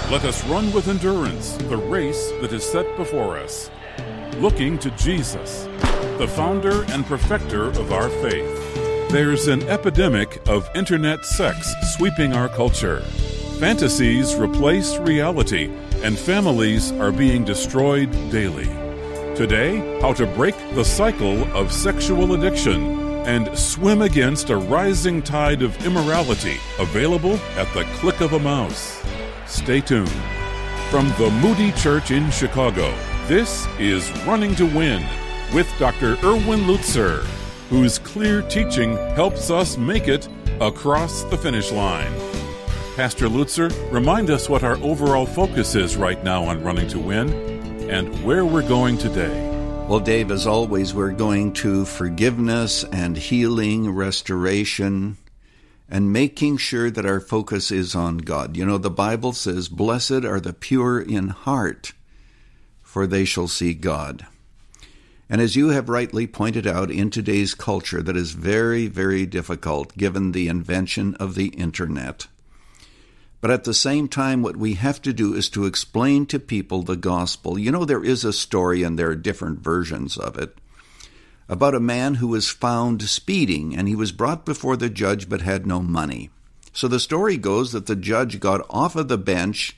Let us run with endurance the race that is set before us, looking to Jesus, the founder and perfecter of our faith. There's an epidemic of internet sex sweeping our culture. Fantasies replace reality, and families are being destroyed daily. Today, how to break the cycle of sexual addiction and swim against a rising tide of immorality, available at the click of a mouse. Stay tuned. From the Moody Church in Chicago, this is Running to Win with Dr. Erwin Lutzer, whose clear teaching helps us make it across the finish line. Pastor Lutzer, remind us what our overall focus is right now on Running to Win and where we're going today. Well, Dave, as always, we're going to forgiveness and healing, restoration, and making sure that our focus is on God. You know, the Bible says, "Blessed are the pure in heart, for they shall see God." And as you have rightly pointed out, in today's culture that is very, very difficult given the invention of the internet. But at the same time, what we have to do is to explain to people the gospel. You know, there is a story, and there are different versions of it, about a man who was found speeding, and he was brought before the judge but had no money. So the story goes that the judge got off of the bench,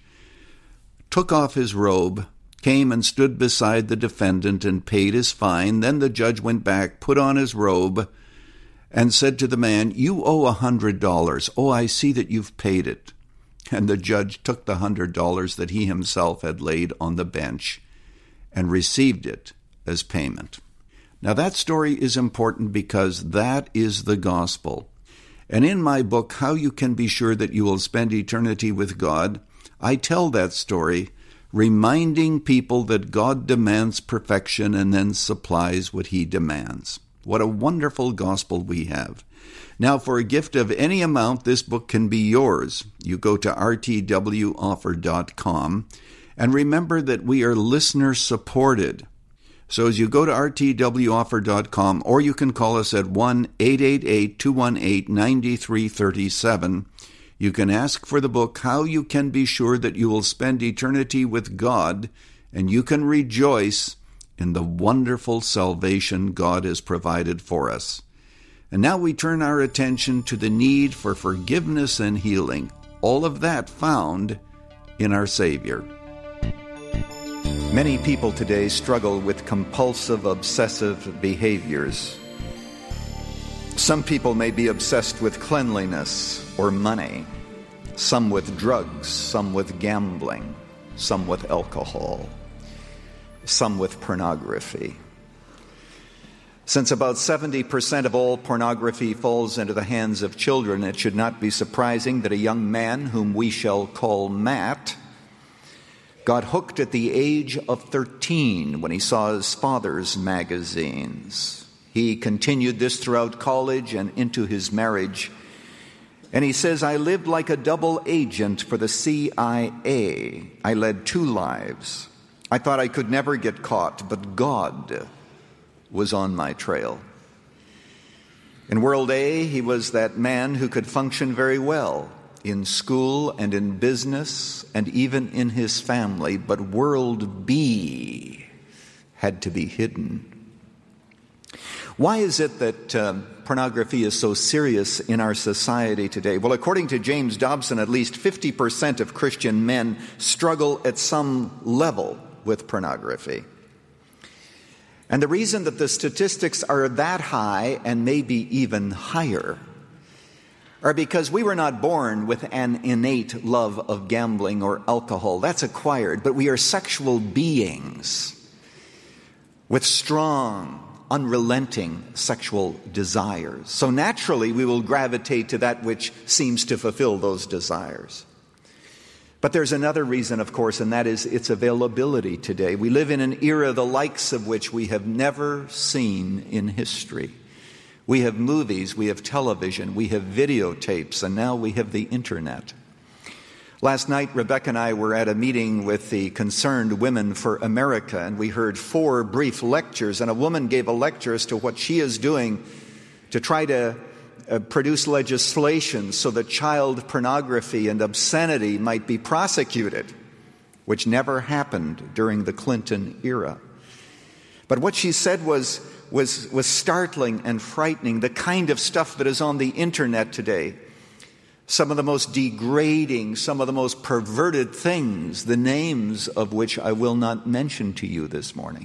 took off his robe, came and stood beside the defendant and paid his fine. Then the judge went back, put on his robe, and said to the man, "You owe $100. Oh, I see that you've paid it." And the judge took the $100 that he himself had laid on the bench and received it as payment. Now that story is important because that is the gospel. And in my book, How You Can Be Sure That You Will Spend Eternity with God, I tell that story, reminding people that God demands perfection and then supplies what he demands. What a wonderful gospel we have. Now, for a gift of any amount, this book can be yours. You go to rtwoffer.com, and remember that we are listener-supported. So as you go to rtwoffer.com, or you can call us at 1-888-218-9337, you can ask for the book, How You Can Be Sure That You Will Spend Eternity with God, and you can rejoice in the wonderful salvation God has provided for us. And now we turn our attention to the need for forgiveness and healing, all of that found in our Savior. Many people today struggle with compulsive, obsessive behaviors. Some people may be obsessed with cleanliness or money, some with drugs, some with gambling, some with alcohol, some with pornography. Since about 70% of all pornography falls into the hands of children, it should not be surprising that a young man, whom we shall call Matt, got hooked at the age of 13 when he saw his father's magazines. He continued this throughout college and into his marriage. And he says, "I lived like a double agent for the CIA. I led two lives. I thought I could never get caught, but God was on my trail." In World A, he was that man who could function very well in school and in business and even in his family, but World B had to be hidden. Why is it that pornography is so serious in our society today? Well, according to James Dobson, at least 50% of Christian men struggle at some level with pornography. And the reason that the statistics are that high, and maybe even higher, are because we were not born with an innate love of gambling or alcohol. That's acquired, but we are sexual beings with strong, unrelenting sexual desires. So naturally, we will gravitate to that which seems to fulfill those desires. But there's another reason, of course, and that is its availability today. We live in an era the likes of which we have never seen in history. We have movies, we have television, we have videotapes, and now we have the internet. Last night, Rebecca and I were at a meeting with the Concerned Women for America, and we heard 4 brief lectures, and a woman gave a lecture as to what she is doing to try to produce legislation so that child pornography and obscenity might be prosecuted. which never happened during the Clinton era. But what she said was startling and frightening, the kind of stuff that is on the internet today. Some of the most degrading, some of the most perverted things, the names of which I will not mention to you this morning.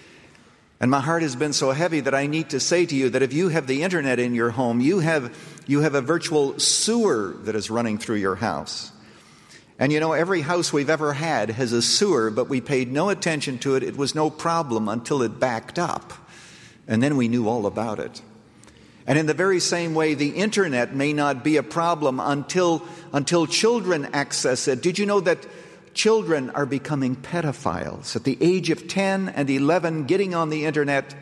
And my heart has been so heavy that I need to say to you that if you have the internet in your home, you have a virtual sewer that is running through your house. And you know, every house we've ever had has a sewer, but we paid no attention to it. It was no problem until it backed up. And then we knew all about it. And in the very same way, the internet may not be a problem until children access it. Did you know that children are becoming pedophiles at the age of 10 and 11, getting on the internet,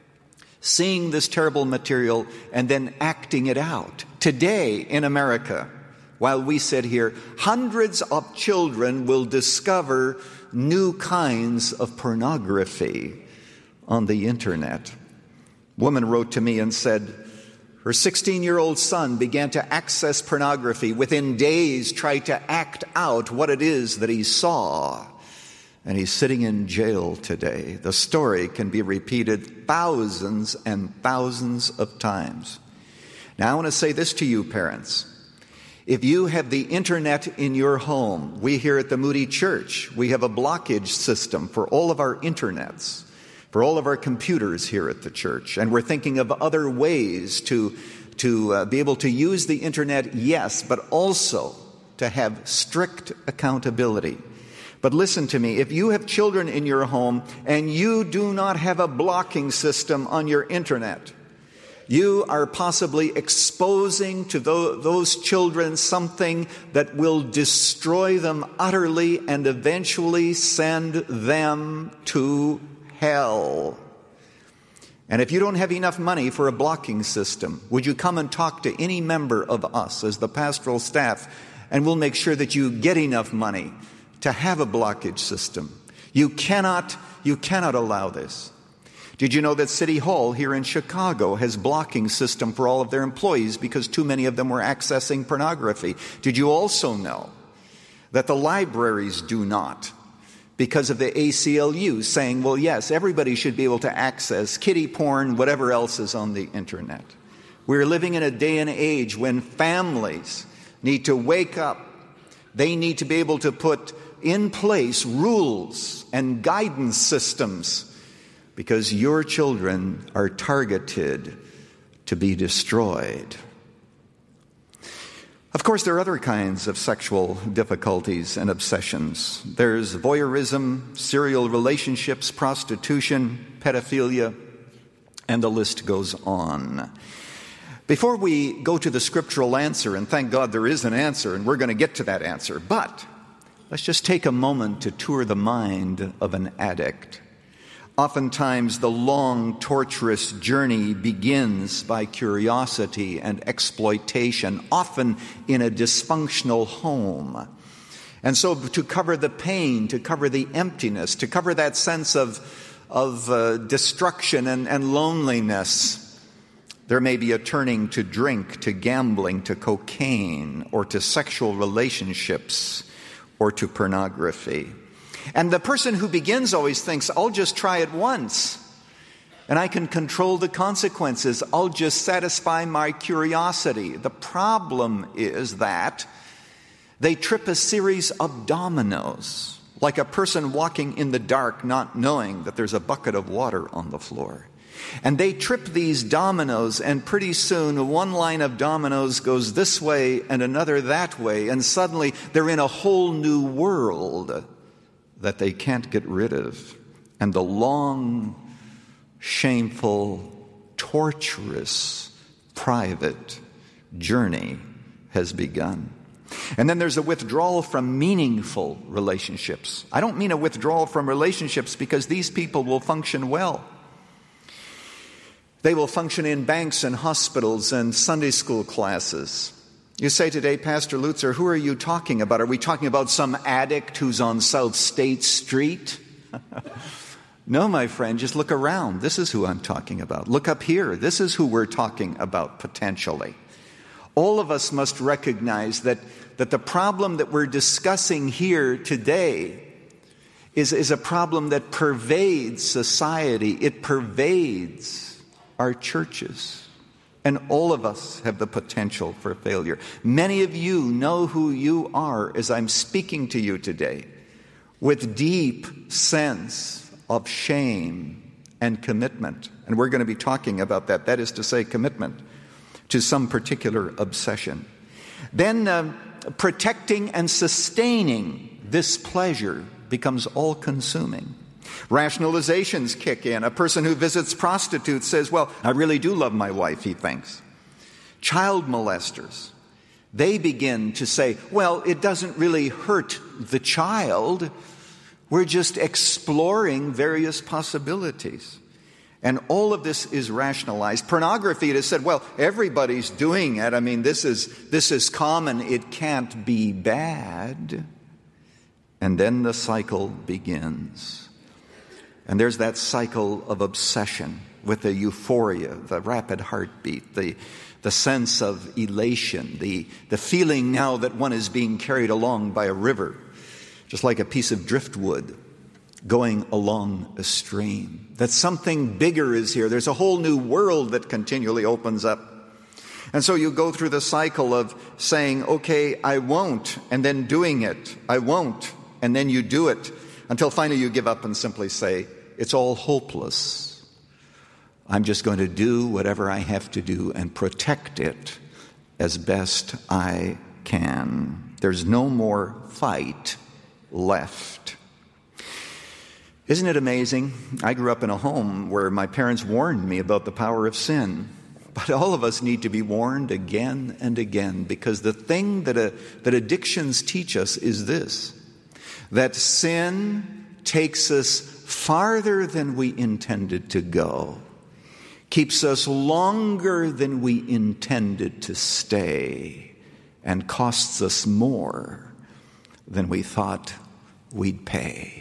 seeing this terrible material, and then acting it out? Today in America, while we sit here, hundreds of children will discover new kinds of pornography on the internet. A woman wrote to me and said her 16-year-old son began to access pornography. Within days, tried to act out what it is that he saw. And he's sitting in jail today. The story can be repeated thousands and thousands of times. Now, I want to say this to you, parents. If you have the internet in your home, we here at the Moody Church, we have a blockage system for all of our internets, for all of our computers here at the church. And we're thinking of other ways to be able to use the internet, yes, but also to have strict accountability. But listen to me, if you have children in your home and you do not have a blocking system on your internet, you are possibly exposing to those children something that will destroy them utterly and eventually send them to hell. And if you don't have enough money for a blocking system, would you come and talk to any member of us as the pastoral staff, and we'll make sure that you get enough money to have a blockage system. You cannot allow this. Did you know that City Hall here in Chicago has blocking system for all of their employees because too many of them were accessing pornography? Did you also know that the libraries do not, because of the ACLU saying, well, yes, everybody should be able to access kiddie porn, whatever else is on the internet? We're living in a day and age when families need to wake up. They need to be able to put in place rules and guidance systems, because your children are targeted to be destroyed. Of course, there are other kinds of sexual difficulties and obsessions. There's voyeurism, serial relationships, prostitution, pedophilia, and the list goes on. Before we go to the scriptural answer, and thank God there is an answer, and we're going to get to that answer, but let's just take a moment to tour the mind of an addict. Oftentimes, the long, torturous journey begins by curiosity and exploitation, often in a dysfunctional home. And so to cover the pain, to cover the emptiness, to cover that sense of destruction and loneliness, there may be a turning to drink, to gambling, to cocaine, or to sexual relationships, or to pornography. And the person who begins always thinks, I'll just try it once, and I can control the consequences. I'll just satisfy my curiosity. The problem is that they trip a series of dominoes, like a person walking in the dark not knowing that there's a bucket of water on the floor. And they trip these dominoes, and pretty soon one line of dominoes goes this way and another that way, and suddenly they're in a whole new world that they can't get rid of. And the long, shameful, torturous, private journey has begun. And then there's a withdrawal from meaningful relationships. I don't mean a withdrawal from relationships because these people will function well. They will function in banks and hospitals and Sunday school classes. You say today, Pastor Lutzer, who are you talking about? Are we talking about some addict who's on South State Street? No, my friend, just look around. This is who I'm talking about. Look up here. This is who we're talking about potentially. All of us must recognize that the problem that we're discussing here today is a problem that pervades society. It pervades our churches. And all of us have the potential for failure. Many of you know who you are as I'm speaking to you today, with deep sense of shame and commitment. And we're going to be talking about that. That is to say, commitment to some particular obsession. Then protecting and sustaining this pleasure becomes all-consuming. Rationalizations kick in. A person who visits prostitutes says, well, I really do love my wife, he thinks. Child molesters, they begin to say, well, it doesn't really hurt the child. We're just exploring various possibilities. And all of this is rationalized. Pornography, it is said, well, everybody's doing it. I mean, this is common. It can't be bad. And then the cycle begins. And there's that cycle of obsession with the euphoria, the rapid heartbeat, the sense of elation, the feeling now that one is being carried along by a river, just like a piece of driftwood going along a stream. That something bigger is here. There's a whole new world that continually opens up. And so you go through the cycle of saying, okay, I won't, and then doing it. I won't, and then you do it, until finally you give up and simply say, it's all hopeless. I'm just going to do whatever I have to do and protect it as best I can. There's no more fight left. Isn't it amazing? I grew up in a home where my parents warned me about the power of sin. But all of us need to be warned again and again, because the thing that addictions teach us is this, that sin takes us farther than we intended to go, keeps us longer than we intended to stay, and costs us more than we thought we'd pay.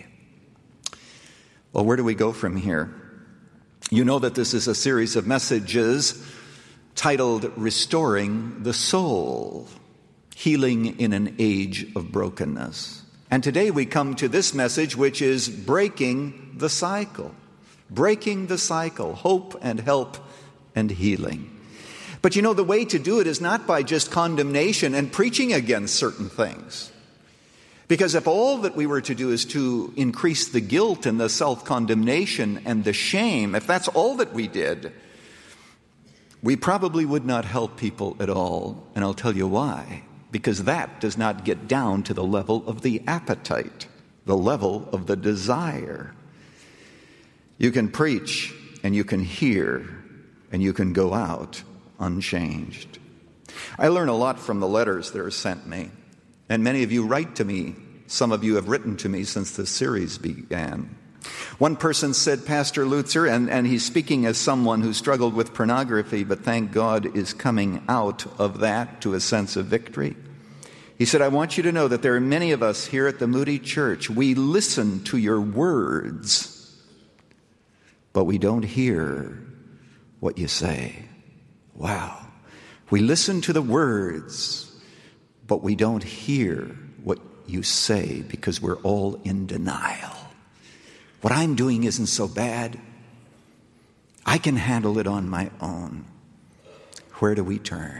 Well, where do we go from here? You know that this is a series of messages titled Restoring the Soul, Healing in an Age of Brokenness. And today we come to this message, which is breaking the cycle. Breaking the cycle, hope and help and healing. But you know, the way to do it is not by just condemnation and preaching against certain things. Because if all that we were to do is to increase the guilt and the self-condemnation and the shame, if that's all that we did, we probably would not help people at all. And I'll tell you why. Because that does not get down to the level of the appetite, the level of the desire. You can preach and you can hear and you can go out unchanged. I learn a lot from the letters that are sent me. And many of you write to me. Some of you have written to me since the series began. One person said, Pastor Lutzer, and he's speaking as someone who struggled with pornography, but thank God is coming out of that to a sense of victory. He said, I want you to know that there are many of us here at the Moody Church. We listen to your words, but we don't hear what you say. Wow. We listen to the words, but we don't hear what you say because we're all in denial. What I'm doing isn't so bad. I can handle it on my own. Where do we turn?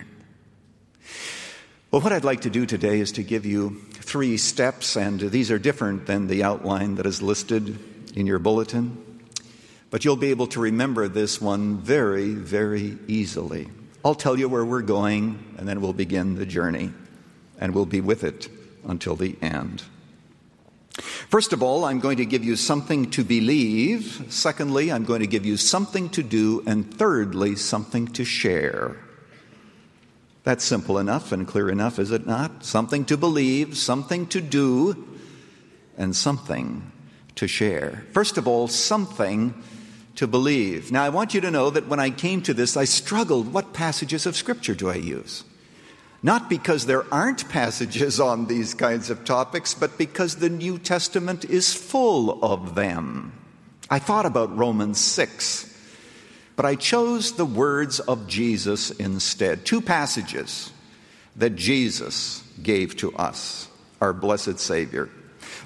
Well, what I'd like to do today is to give you 3 steps, and these are different than the outline that is listed in your bulletin. But you'll be able to remember this one very, very easily. I'll tell you where we're going, and then we'll begin the journey, and we'll be with it until the end. First of all, I'm going to give you something to believe. Secondly, I'm going to give you something to do. And thirdly, something to share. That's simple enough and clear enough, is it not? Something to believe, something to do, and something to share. First of all, something to believe. Now, I want you to know that when I came to this, I struggled. What passages of Scripture do I use? Not because there aren't passages on these kinds of topics, but because the New Testament is full of them. I thought about Romans 6, but I chose the words of Jesus instead. 2 passages that Jesus gave to us, our blessed Savior.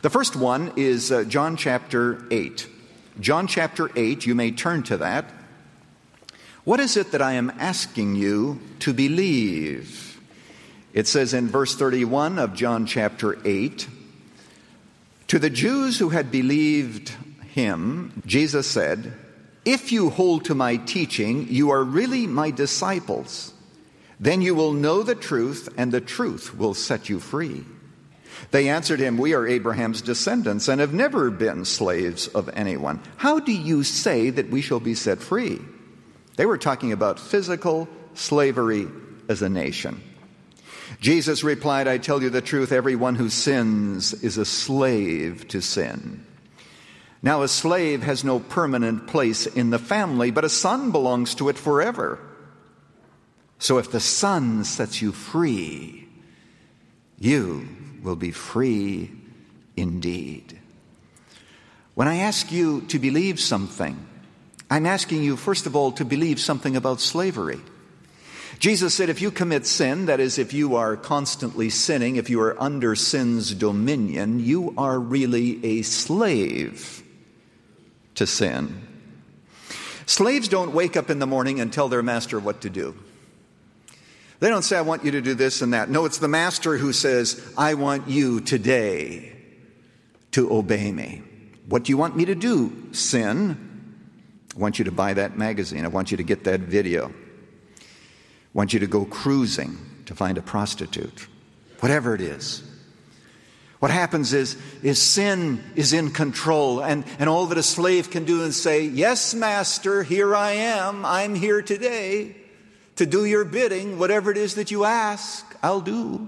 The first one is John chapter 8. John chapter 8, you may turn to that. What is it that I am asking you to believe? It says in verse 31 of John chapter 8, to the Jews who had believed him, Jesus said, if you hold to my teaching, you are really my disciples. Then you will know the truth, and the truth will set you free. They answered him, we are Abraham's descendants and have never been slaves of anyone. How do you say that we shall be set free? They were talking about physical slavery as a nation. Jesus replied, I tell you the truth, everyone who sins is a slave to sin. Now a slave has no permanent place in the family, but a son belongs to it forever. So if the Son sets you free, you will be free indeed. When I ask you to believe something, I'm asking you, first of all, to believe something about slavery. Jesus said if you commit sin, that is, if you are constantly sinning, if you are under sin's dominion, you are really a slave to sin. Slaves don't wake up in the morning and tell their master what to do. They don't say, I want you to do this and that. No, it's the master who says, I want you today to obey me. What do you want me to do, sin? I want you to buy that magazine. I want you to get that video. I want you to go cruising to find a prostitute. Whatever it is. What happens is sin is in control, and all that a slave can do is say, yes, master, here I am. I'm here today to do your bidding. Whatever it is that you ask, I'll do.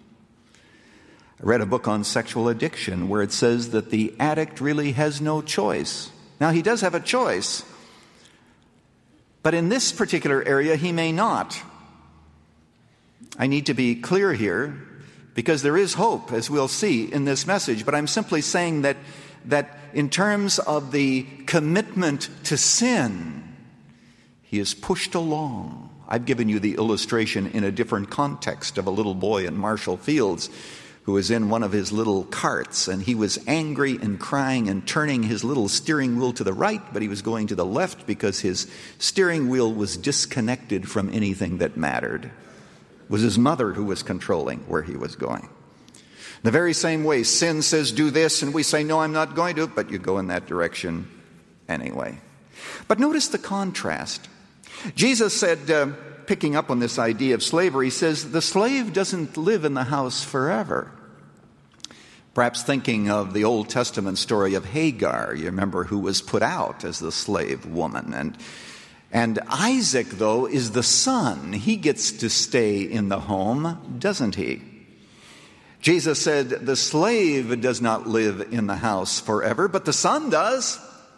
I read a book on sexual addiction where it says that the addict really has no choice. Now, he does have a choice, but in this particular area, he may not. I need to be clear here, because there is hope, as we'll see in this message. But I'm simply saying that in terms of the commitment to sin, he is pushed along. I've given you the illustration in a different context of a little boy in Marshall Fields who was in one of his little carts, and he was angry and crying and turning his little steering wheel to the right, but he was going to the left because his steering wheel was disconnected from anything that mattered. It was his mother who was controlling where he was going. The very same way, sin says do this, and we say, no, I'm not going to, but you go in that direction anyway. But notice the contrast. Jesus said, picking up on this idea of slavery, he says, the slave doesn't live in the house forever. Perhaps thinking of the Old Testament story of Hagar, you remember, who was put out as the slave woman. And Isaac, though, is the son. He gets to stay in the home, doesn't he? Jesus said, the slave does not live in the house forever, but the son does.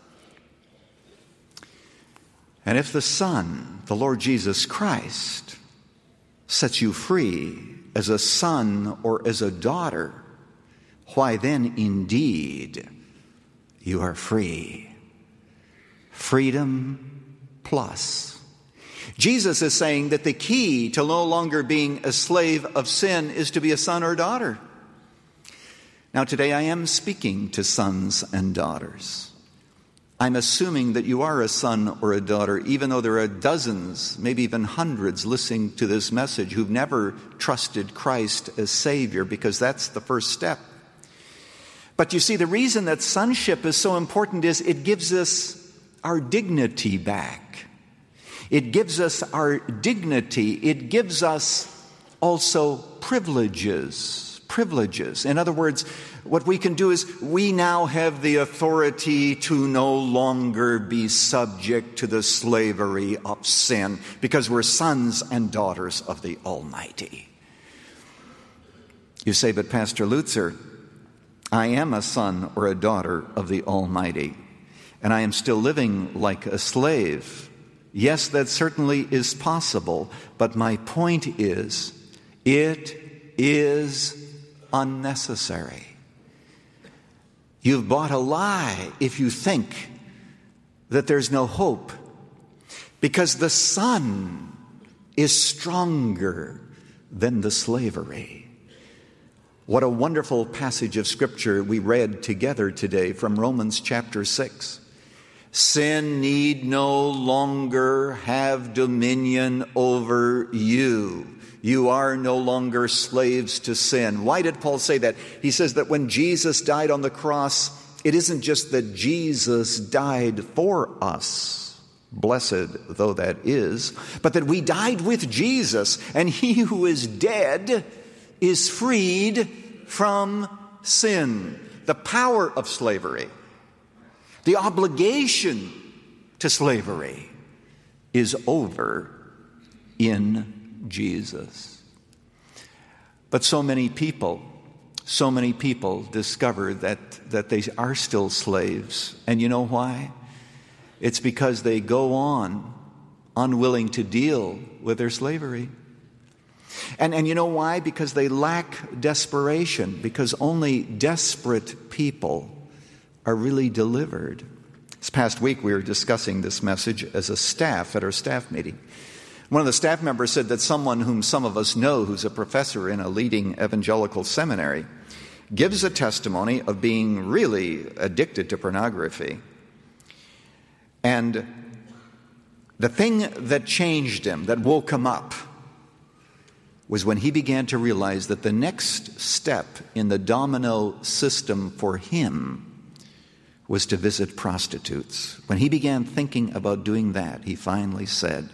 And if the Son, the Lord Jesus Christ, sets you free as a son or as a daughter, why then indeed you are free. Freedom plus. Jesus is saying that the key to no longer being a slave of sin is to be a son or daughter. Now today I am speaking to sons and daughters. I'm assuming that you are a son or a daughter, even though there are dozens, maybe even hundreds listening to this message who've never trusted Christ as Savior, because that's the first step. But you see, the reason that sonship is so important is it gives us our dignity back. It gives us our dignity. It gives us also privileges. In other words, what we can do is we now have the authority to no longer be subject to the slavery of sin because we're sons and daughters of the Almighty. You say, but Pastor Lutzer, I am a son or a daughter of the Almighty, and I am still living like a slave. Yes, that certainly is possible, but my point is, it is unnecessary. You've bought a lie if you think that there's no hope, because the Son is stronger than the slavery. What a wonderful passage of Scripture we read together today from Romans chapter 6. Sin need no longer have dominion over you. You are no longer slaves to sin. Why did Paul say that? He says that when Jesus died on the cross, it isn't just that Jesus died for us, blessed though that is, but that we died with Jesus, and he who is dead is freed from sin, the power of slavery. The obligation to slavery is over in Jesus. But so many people discover that they are still slaves. And you know why? It's because they go on unwilling to deal with their slavery. And you know why? Because they lack desperation, because only desperate people are really delivered. This past week we were discussing this message as a staff at our staff meeting. One of the staff members said that someone whom some of us know, who's a professor in a leading evangelical seminary, gives a testimony of being really addicted to pornography. And the thing that changed him, that woke him up, was when he began to realize that the next step in the domino system for him was to visit prostitutes. When he began thinking about doing that, he finally said,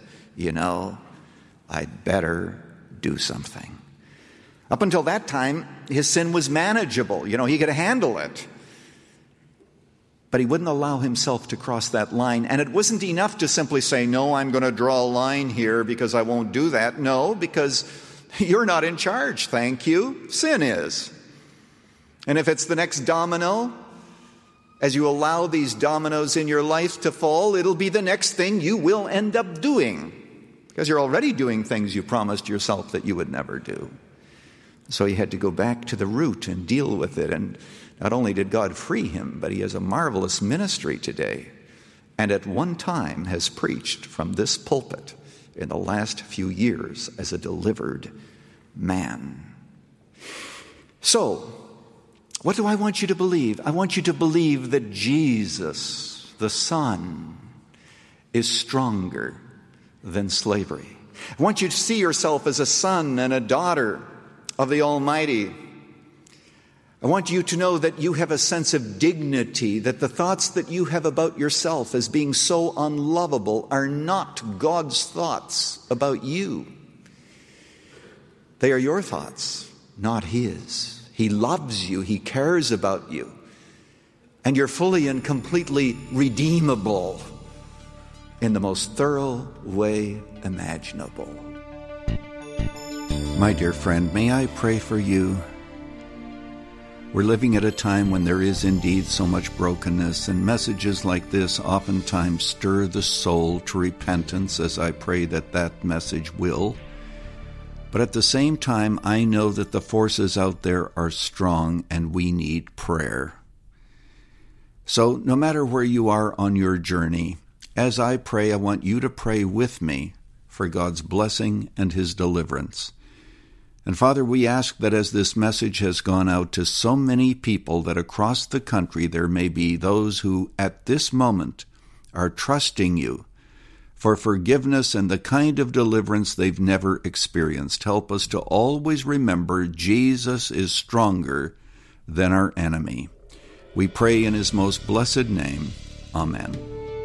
I'd better do something. Up until that time, his sin was manageable. He could handle it. But he wouldn't allow himself to cross that line. And it wasn't enough to simply say, no, I'm going to draw a line here because I won't do that. No, because you're not in charge, thank you. Sin is. And if it's the next domino, as you allow these dominoes in your life to fall, it'll be the next thing you will end up doing. Because you're already doing things you promised yourself that you would never do. So he had to go back to the root and deal with it. And not only did God free him, but he has a marvelous ministry today. And at one time has preached from this pulpit in the last few years as a delivered man. So, what do I want you to believe? I want you to believe that Jesus, the Son, is stronger than slavery. I want you to see yourself as a son and a daughter of the Almighty. I want you to know that you have a sense of dignity, that the thoughts that you have about yourself as being so unlovable are not God's thoughts about you. They are your thoughts, not His. He loves you. He cares about you. And you're fully and completely redeemable in the most thorough way imaginable. My dear friend, may I pray for you? We're living at a time when there is indeed so much brokenness, and messages like this oftentimes stir the soul to repentance, as I pray that that message will. But at the same time, I know that the forces out there are strong and we need prayer. So no matter where you are on your journey, as I pray, I want you to pray with me for God's blessing and His deliverance. And Father, we ask that as this message has gone out to so many people, that across the country there may be those who at this moment are trusting you for forgiveness and the kind of deliverance they've never experienced. Help us to always remember Jesus is stronger than our enemy. We pray in His most blessed name. Amen.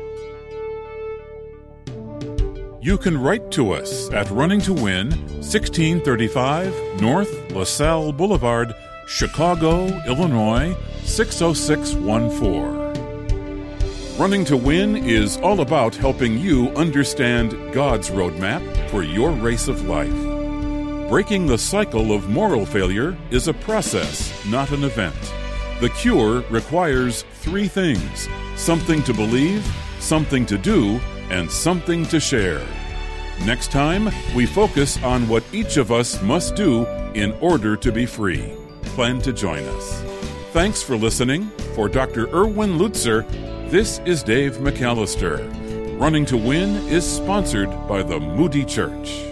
You can write to us at Running to Win, 1635 North LaSalle Boulevard, Chicago, Illinois, 60614. Running to Win is all about helping you understand God's roadmap for your race of life. Breaking the cycle of moral failure is a process, not an event. The cure requires 3 things: something to believe, something to do, and something to share. Next time, we focus on what each of us must do in order to be free. Plan to join us. Thanks for listening. For Dr. Erwin Lutzer, this is Dave McAllister. Running to Win is sponsored by the Moody Church.